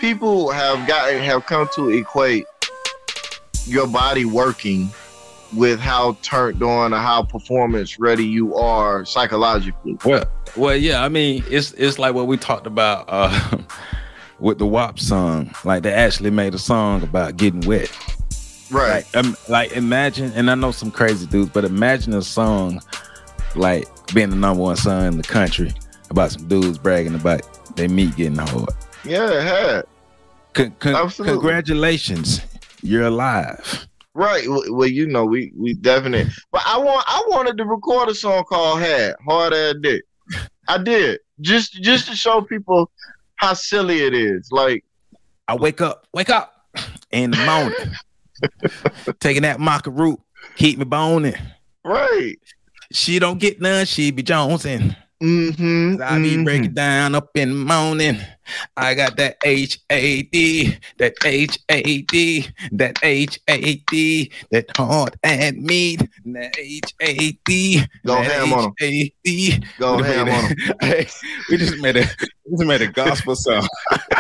people have come to equate your body working with how turned on or how performance ready you are psychologically. Well, yeah. I mean, it's like what we talked about with the WAP song. Like they actually made a song about getting wet. Right. Like imagine, and I know some crazy dudes, but imagine a song like being the #1 song in the country about some dudes bragging about their meat getting hard. Yeah, it had. Absolutely. Congratulations, you're alive. Right. Well, you know, we definitely. But I wanted to record a song called Hard Ass Dick. I did just to show people how silly it is. Like I wake up in the morning, taking that maca root, keep me boning. Right. She don't get none, she be jonesing. I be breaking down up in the morning. I got that HAD, that HAD, that HAD, that hard and meat, that HAD. Go ham on them. Go ham on them. We just made a gospel song.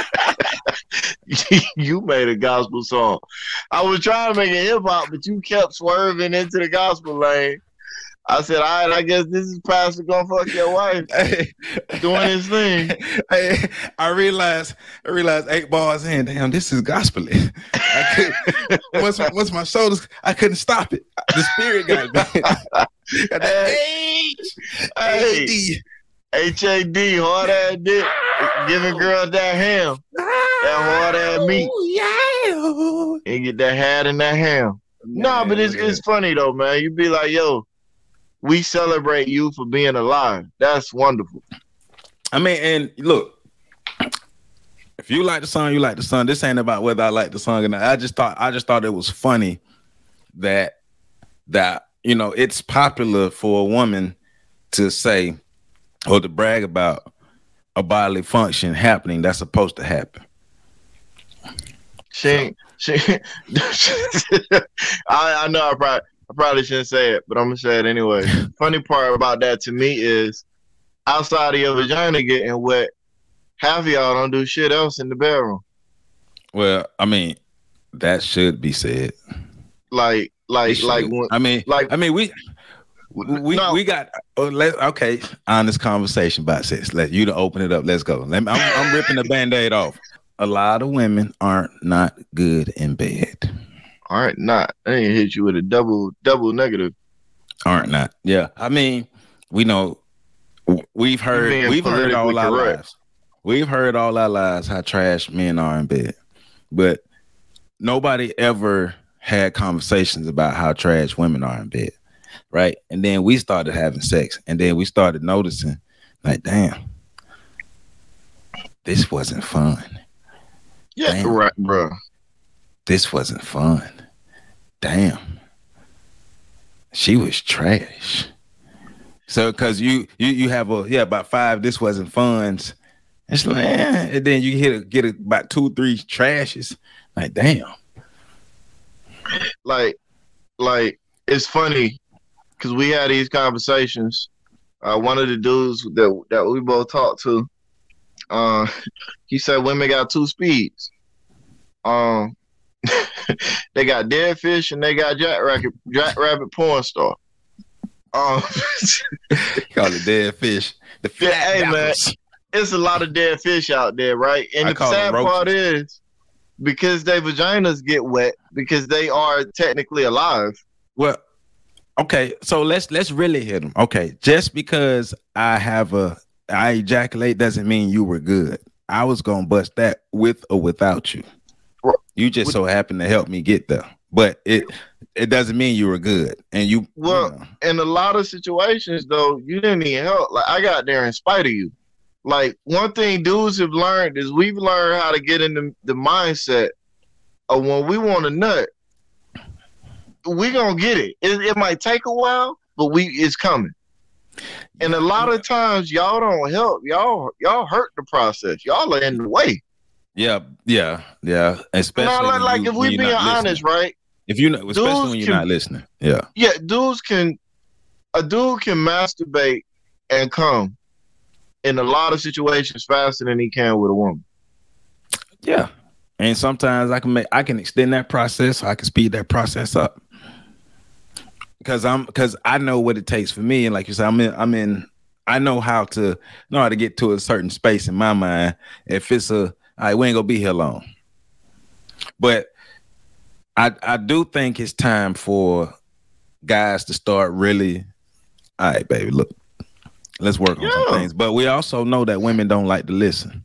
You made a gospel song. I was trying to make it hip hop, but you kept swerving into the gospel lane. I said, all right, I guess this is Pastor gonna fuck your wife doing his thing. I realized 8 bars in, damn, this is gospel. Once my shoulders, I couldn't stop it. The spirit got me. Got that HAD, hard ass dick, giving girls that ham, that hard ass meat. Yeah. And get that hat and that ham. No, but it's funny though, man. You be like, yo, we celebrate you for being alive. That's wonderful. I mean, and look, if you like the song, you like the song. This ain't about whether I like the song or not. I just thought it was funny that you know it's popular for a woman to say or to brag about a bodily function happening that's supposed to happen. I know I probably shouldn't say it, but I'm gonna say it anyway. Funny part about that to me is outside of your vagina getting wet, half of y'all don't do shit else in the bedroom. Well, I mean, that should be said. We got okay, honest conversation about sex. Let you to open it up. Let's go. I'm ripping the Band-Aid off. A lot of women aren't not good in bed. All right, not. I ain't hit you with a double negative. Aren't not. Yeah. I mean, we know we've heard all our lives. We've heard all our lives how trash men are in bed. But nobody ever had conversations about how trash women are in bed. Right? And then we started having sex. And then we started noticing, like, damn, this wasn't fun. Yeah, damn, right, bro. This wasn't fun. Damn. She was trash. So, cause you have about 5, this wasn't funs. It's like, and then you get about 2, 3 trashes. Like, damn. Like, it's funny because we had these conversations. One of the dudes that we both talked to, he said women got 2 speeds. They got dead fish and they got jackrabbit porn star. Call it dead fish. The fish. Hey man, it's a lot of dead fish out there, right? And the sad part is because their vaginas get wet because they are technically alive. Well, okay, so let's really hit them. Okay, just because I ejaculate doesn't mean you were good. I was gonna bust that with or without you. You just so happened to help me get there, but it doesn't mean you were good. And you in a lot of situations though, you didn't need help. Like I got there in spite of you. Like one thing dudes have learned is we've learned how to get in the mindset of when we want a nut, we gonna get it. It might take a while, but it's coming. And a lot of times y'all don't help. Y'all hurt the process. Y'all are in the way. Yeah. Especially now, like if we being honest, right? If you know, especially when you're not listening. Yeah. Yeah, a dude can masturbate and come in a lot of situations faster than he can with a woman. Yeah. And sometimes I can extend that process. I can speed that process up. Because I know what it takes for me. And like you said, I know how to get to a certain space in my mind. If it's all right, we ain't gonna be here long. But I do think it's time for guys to start really, all right, baby, look, let's work on some things. But we also know that women don't like to listen.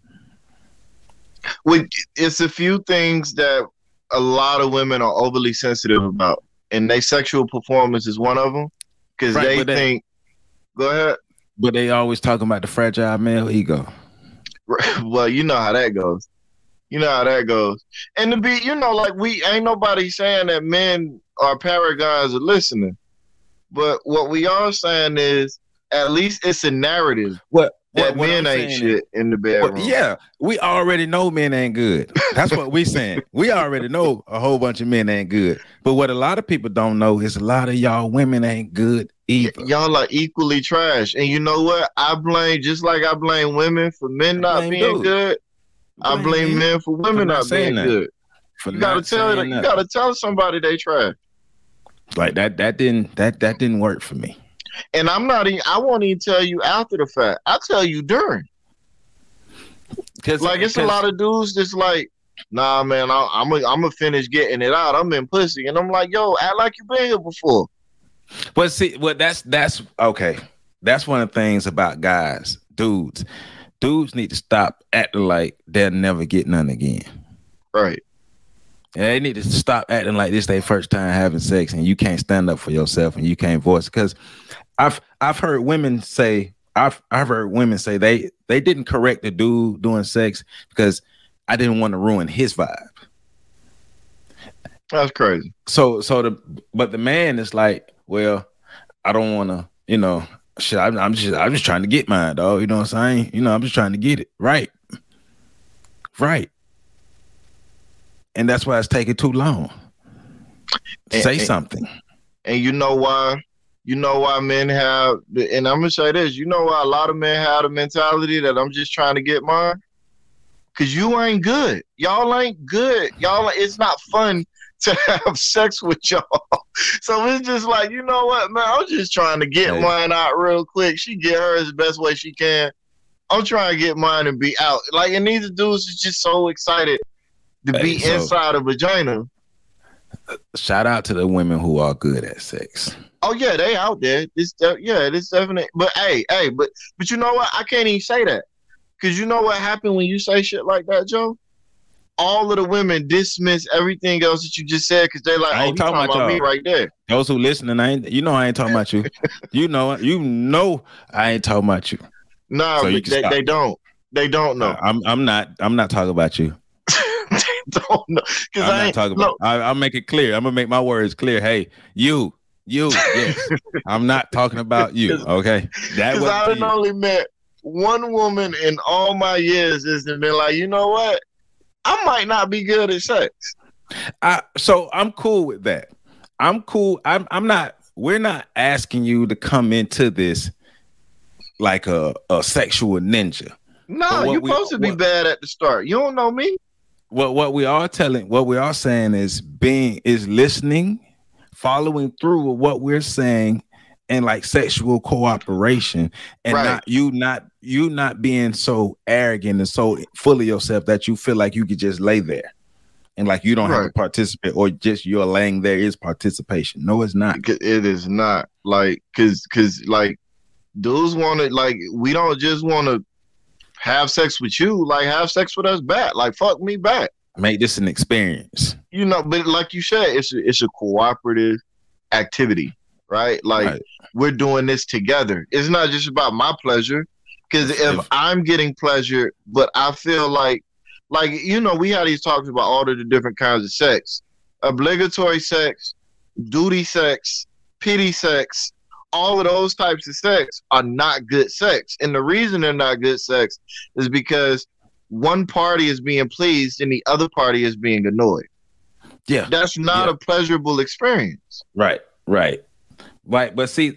It's a few things that a lot of women are overly sensitive about, and their sexual performance is one of them. Because they think, go ahead. But they always talking about the fragile male ego. Well, you know how that goes. And to be, like, we ain't nobody saying that men are paragons of listening. But what we are saying is, at least it's a narrative. What men ain't shit in the bedroom. Yeah, we already know men ain't good. That's what we saying. We already know a whole bunch of men ain't good. But what a lot of people don't know is a lot of y'all women ain't good either. Y'all are equally trash. And you know what? Just like I blame women for men not being good, I blame men for women not being good. You gotta tell somebody they trash. Like that didn't work for me. And I won't even tell you after the fact. I'll tell you during. It's a lot of dudes that's like, nah, man, I'm gonna finish getting it out. I'm in pussy. And I'm like, yo, act like you've been here before. But see, that's okay. That's one of the things about guys, dudes. Dudes need to stop acting like they'll never get none again. Right. And they need to stop acting like this their first time having sex and you can't stand up for yourself and you can't voice. Because I've heard women say they didn't correct the dude doing sex because I didn't want to ruin his vibe. That's crazy. But the man is like, well, I don't want to, shit. I'm just trying to get mine, dog. You know what I'm saying? I'm just trying to get it right. And that's why it's taking too long. Say something. And you know why men have, and I'm gonna say this, why a lot of men have the mentality that I'm just trying to get mine? Because you ain't good. Y'all ain't good. It's not fun to have sex with y'all. So it's just like, you know what, man, I'm just trying to get mine out real quick. She get hers the best way she can. I'm trying to get mine and be out. Like, and these dudes is just so excited to be inside a vagina. Shout out to the women who are good at sex. Oh yeah, they out there. It's definitely. But but you know what? I can't even say that, because you know what happened when you say shit like that, Joe? All of the women dismiss everything else that you just said because they're like, I ain't talking about me right there. Those who listening, I ain't talking about you. you know I ain't talking about you. No, so they don't. They don't know. I'm not talking about you. Don't know. I'm not talking about. I'll make it clear. I'm gonna make my words clear. Hey, you. Yes. I'm not talking about you. Okay. Because I done only met one woman in all my years that's been like, you know what? I might not be good at sex. So I'm cool with that. I'm cool. I'm not. We're not asking you to come into this like a sexual ninja. No, you're supposed to be bad at the start. You don't know me. What we are saying is listening, following through with what we're saying, and like sexual cooperation, and not being so arrogant and so full of yourself that you feel like you could just lay there and like you don't have to participate, or just you're laying there is participation. No, it's not. It is not. Like, cause like dudes want to, like, we don't just want to have sex with you, like have sex with us back. Like, fuck me back. Make this an experience. But like you said, it's a cooperative activity, right? Like, we're doing this together. It's not just about my pleasure. Because if I'm getting pleasure, but I feel like, we had these talks about all of the different kinds of sex. Obligatory sex, duty sex, pity sex, all of those types of sex are not good sex. And the reason they're not good sex is because one party is being pleased and the other party is being annoyed. Yeah. That's not a pleasurable experience. Right. But see,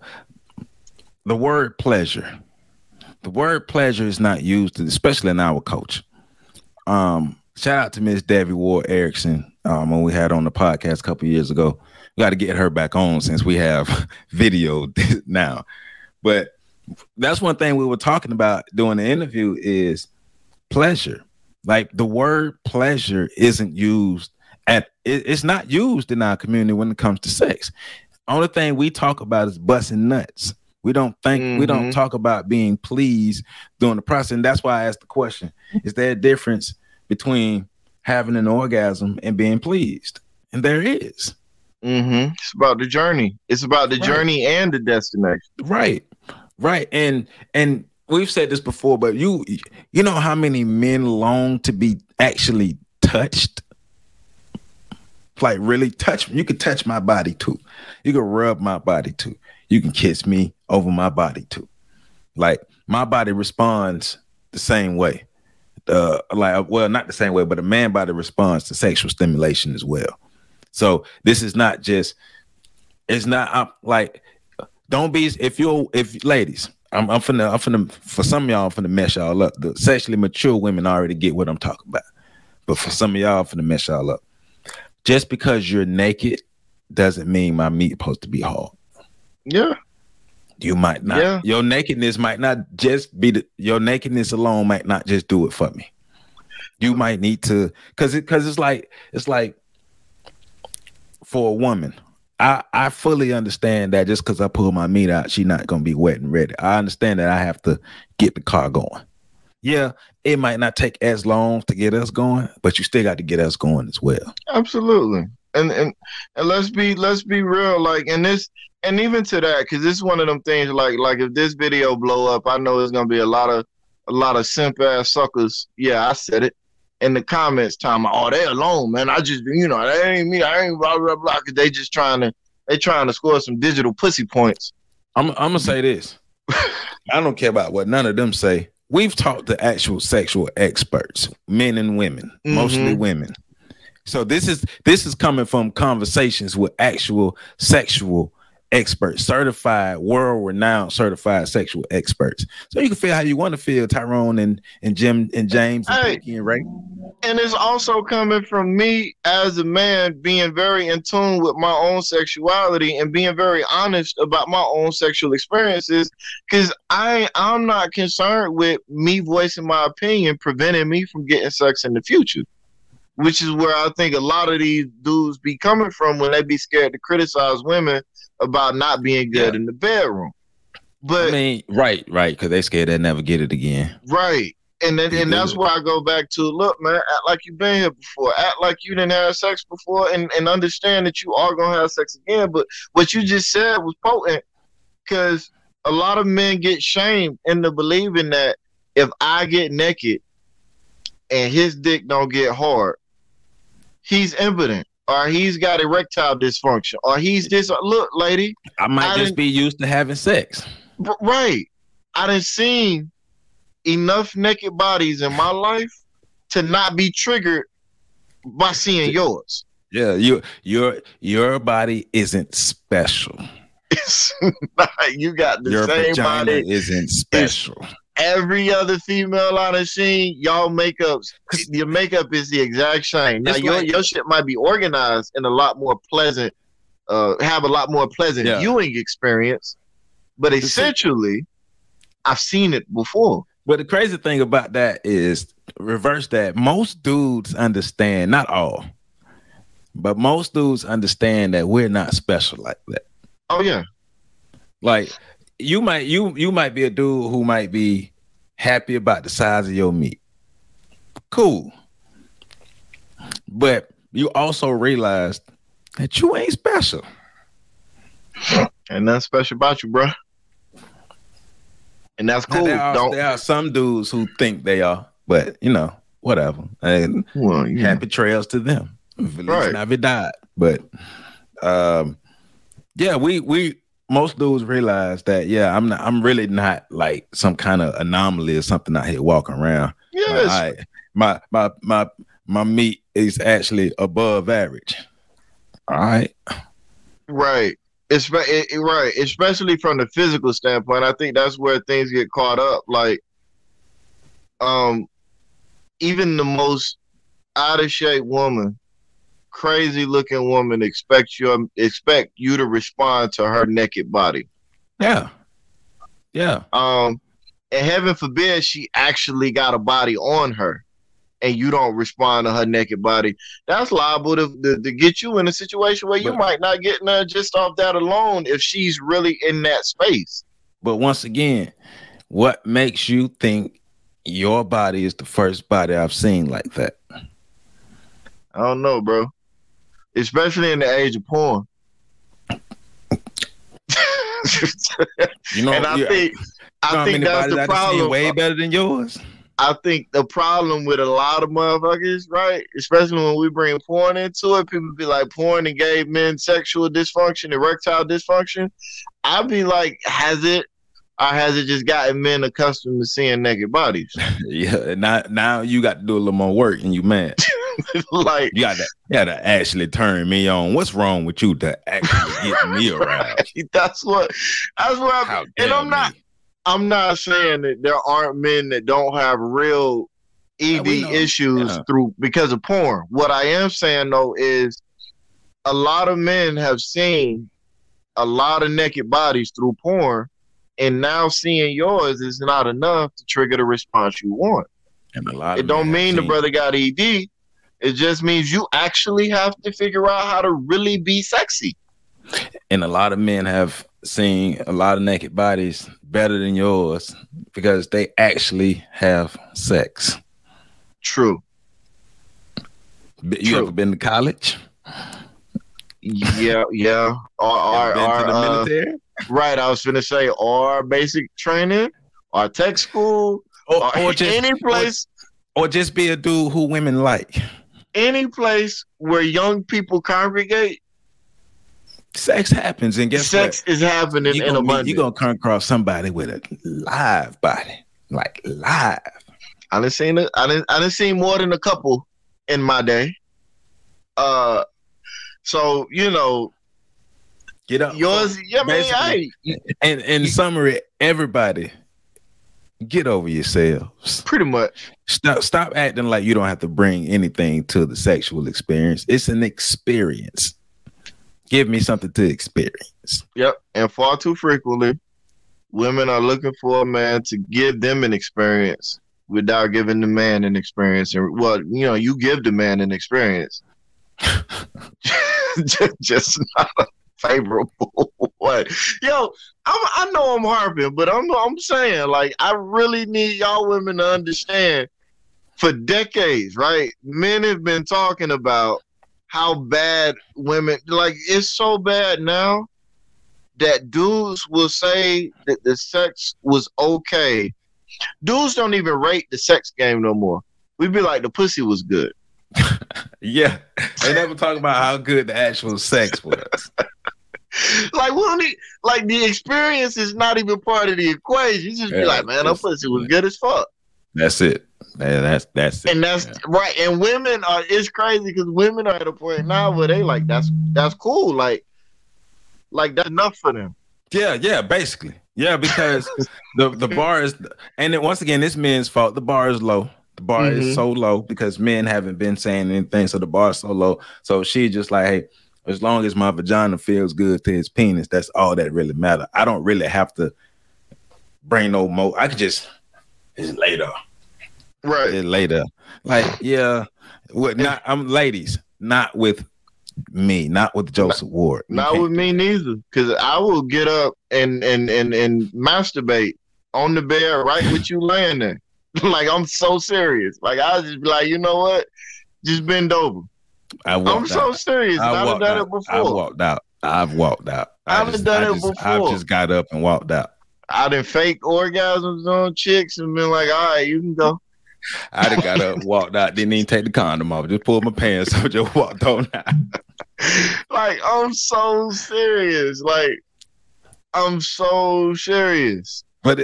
the word pleasure is not used, especially in our culture. shout out to Miss Debbie Ward Erickson when we had on the podcast a couple years ago. We got to get her back on since we have video now. But that's one thing we were talking about during the interview is pleasure. Like the word pleasure isn't used it's not used in our community when it comes to sex. Only thing we talk about is busting nuts. We don't talk about being pleased during the process. And that's why I asked the question, is there a difference between having an orgasm and being pleased? And there is. It's about the journey. It's about the journey and the destination. Right. And we've said this before, but you know how many men long to be actually touched? Like really touch. You can touch my body too. You can rub my body too. You can kiss me over my body too. Like my body responds the same way. Not the same way, but a man body responds to sexual stimulation as well. So this is not just. It's not like. Don't be if ladies. I'm finna for some of y'all I'm finna mess y'all up. The sexually mature women already get what I'm talking about, but for some of y'all I'm finna mess y'all up. Just because you're naked doesn't mean my meat supposed to be hard. Yeah. You might not. Yeah. Your nakedness might not just be your nakedness alone might not just do it for me. You might need to because it's like for a woman. I fully understand that just because I pull my meat out, she's not gonna be wet and ready. I understand that I have to get the car going. Yeah, it might not take as long to get us going, but you still got to get us going as well. Absolutely. And let's be real, like, and even to that, because this is one of them things like if this video blow up, I know there's gonna be a lot of simp ass suckers. Yeah, I said it in the comments time. Oh, they alone, man. I just that ain't me. I ain't blah blah blah. Cause they just trying to score some digital pussy points. I'm gonna say this. I don't care about what none of them say. We've talked to actual sexual experts, men and women, mostly women. So this is coming from conversations with actual sexual experts, certified, world-renowned certified sexual experts. So you can feel how you want to feel, Tyrone and Jim and James and Pinky and Ray. And it's also coming from me as a man being very in tune with my own sexuality and being very honest about my own sexual experiences, because I'm not concerned with me voicing my opinion preventing me from getting sex in the future, which is where I think a lot of these dudes be coming from when they be scared to criticize women about not being good in the bedroom. But I mean, right, because they scared they'll never get it again. Right. And that's why I go back to, look, man, act like you've been here before. Act like you didn't have sex before and understand that you are going to have sex again. But what you just said was potent, because a lot of men get shamed into believing that if I get naked and his dick don't get hard, he's impotent, or he's got erectile dysfunction, or he's this. Look, lady, I might just be used to having sex. Right. I done seen enough naked bodies in my life to not be triggered by seeing yours. Yeah, your body isn't special. It's not. You got the same body. Your vagina isn't special. Every other female I done seen, your makeup is the exact same. Now your shit might be organized in a lot more pleasant, have a lot more pleasant viewing experience, but essentially, I've seen it before. But the crazy thing about that is, reverse that. Most dudes understand, not all, but most dudes understand that we're not special like that. Oh yeah. Like you might be a dude who might be happy about the size of your meat. Cool. But you also realized that you ain't special. Ain't nothing special about you, bro. And that's cool. There are some dudes who think they are, but whatever. And happy trails to them. Feliz Navidad. But we most dudes realize that I'm really not like some kind of anomaly or something out here walking around. Yes. My meat is actually above average. All right. Right. Right, especially from the physical standpoint. I think that's where things get caught up. Like, even the most out of shape woman, crazy looking woman expect you to respond to her naked body. Yeah. And heaven forbid she actually got a body on her and you don't respond to her naked body. That's liable to get you in a situation where you might not get none just off that alone if she's really in that space. But once again, what makes you think your body is the first body I've seen like that? I don't know, bro. Especially in the age of porn. You know, and I think that's the problem. Way better than yours. I think the problem with a lot of motherfuckers, right? Especially when we bring porn into it, people be like, porn and gave men sexual dysfunction, erectile dysfunction. I'd be like, has it? Or has it just gotten men accustomed to seeing naked bodies? Yeah, now you got to do a little more work and you mad. Like you gotta actually turn me on. What's wrong with you to actually get me aroused? That's what I'm not saying that there aren't men that don't have real ED issues because of porn. What I am saying though is a lot of men have seen a lot of naked bodies through porn, and now seeing yours is not enough to trigger the response you want. And it don't mean the brother got ED. It just means you actually have to figure out how to really be sexy. And a lot of men have seen a lot of naked bodies better than yours because they actually have sex. True. You ever been to college? Yeah. Or been to the military? Right, I was finna say, or basic training, or tech school, or just any place. Or just be a dude who women like. Any place where young people congregate, sex happens, and guess sex what? is happening in abundance. You're gonna come across somebody with a live body, like live. I done seen more than a couple in my day. So you know, get up. Yours, yeah, man. And in summary, everybody, get over yourselves. Pretty much. Stop acting like you don't have to bring anything to the sexual experience. It's an experience. Give me something to experience. Yep. And far too frequently, women are looking for a man to give them an experience without giving the man an experience. And well, you know, you give the man an experience. just not a favorable way. Yo, I know I'm harping, but I'm saying, like, I really need y'all women to understand. For decades, right? Men have been talking about how bad women, like, it's so bad now that dudes will say that the sex was okay. Dudes don't even rate the sex game no more. We be like, the pussy was good. Yeah, they never talk about how good the actual sex was. Like, we don't need, like, the experience is not even part of the equation. You just be like, man, that pussy was good as fuck. That's it. That's it. And that's right. And women are, it's crazy because women are at a point now where they like, that's cool. Like that's enough for them. Yeah, basically. Yeah, because the bar is, and then once again, it's men's fault. The bar is low. The bar is so low because men haven't been saying anything, so the bar is so low. So she's just like, hey, as long as my vagina feels good to his penis, that's all that really matters. I don't really have to bring no more. I could just later. Right. Later. Like, yeah. I'm ladies, not with me, not with Joseph Ward. Not with me neither. Cause I will get up and masturbate on the bed right with you laying there. Like, I'm so serious. Like, I'll just be like, you know what? Just bend over. I'm so serious. I've done it before. I've walked out. I've done it before. I've just got up and walked out. I done fake orgasms on chicks and been like, all right, you can go. I done got up, walked out, didn't even take the condom off, just pulled my pants up, just walked on out. Like, I'm so serious. Like, I'm so serious. But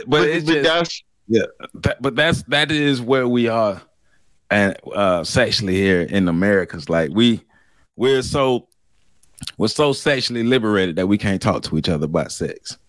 that is where we are, and sexually here in America's like we're so sexually liberated that we can't talk to each other about sex.